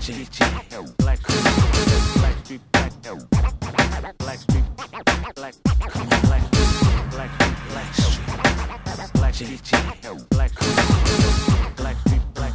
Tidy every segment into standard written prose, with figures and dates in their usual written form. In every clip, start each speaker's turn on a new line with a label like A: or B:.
A: Black street, black street, black street, black street, black street, black street, black street, black street, black street, black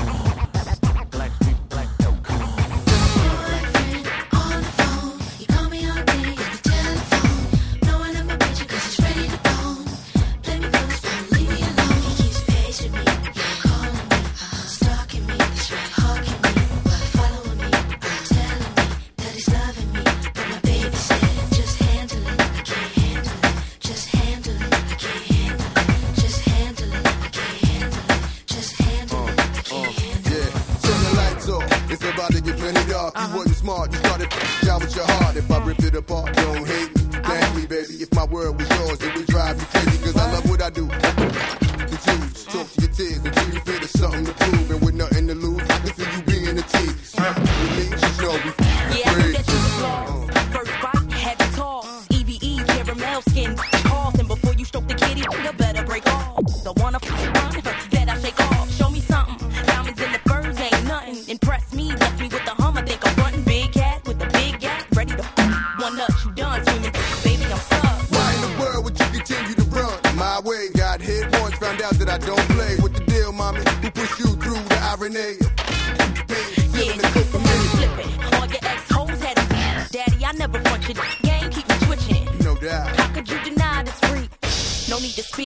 B: about to get plenty dark. You wasn't smart, you started down with your heart. If I rip it apart, don't hate me. Thank me, baby. If my word was yours, it would drive you crazy. Cause I love what I do. Confused, talk to your tears until you feel there's something to prove. And with nothing to lose, I can see you being a tease. With me, just know we
C: free. That you was lost. First bite, had to toss. EVE, caramel skin, calls. And before you stroke the kitty, you better break off. The one of that I shake off. Show me something. Diamonds in the furs ain't nothing. Impress me, left me with the hum. I think I'm running. Big cat with the big gap. Ready to one nut, you done swimming. Baby, I'm stuck.
B: Why in the world would you continue to run my way? Got hit once, found out that I don't play. What the deal, mommy? Who pushed you through the irony?
C: Yeah, the money flipping. All your ex-hoes had it. Daddy, I never front your game, keep me twitching.
B: No doubt.
C: How could you deny this freak? No need to speak.